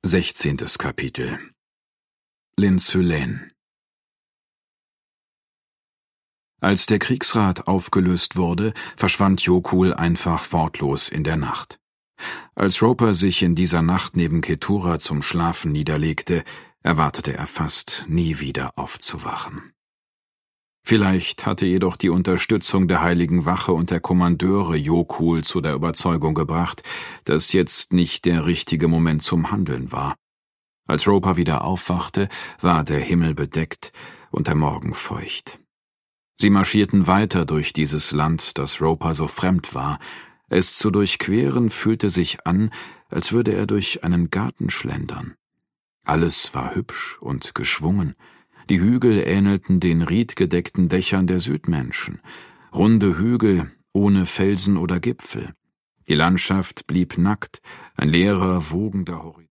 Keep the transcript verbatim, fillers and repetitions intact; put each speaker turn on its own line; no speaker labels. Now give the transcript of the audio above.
Sechzehntes Kapitel. Lin-Sylen. Als der Kriegsrat aufgelöst wurde, verschwand Yokul einfach wortlos in der Nacht. Als Roper sich in dieser Nacht neben Keturah zum Schlafen niederlegte, erwartete er fast, nie wieder aufzuwachen. Vielleicht hatte jedoch die Unterstützung der Heiligen Wache und der Kommandeure Yokul zu der Überzeugung gebracht, dass jetzt nicht der richtige Moment zum Handeln war. Als Roper wieder aufwachte, war der Himmel bedeckt und der Morgen feucht. Sie marschierten weiter durch dieses Land, das Roper so fremd war. Es zu durchqueren fühlte sich an, als würde er durch einen Garten schlendern. Alles war hübsch und geschwungen. Die Hügel ähnelten den riedgedeckten Dächern der Südmenschen, runde Hügel ohne Felsen oder Gipfel. Die Landschaft blieb nackt, ein leerer, wogender Horizont.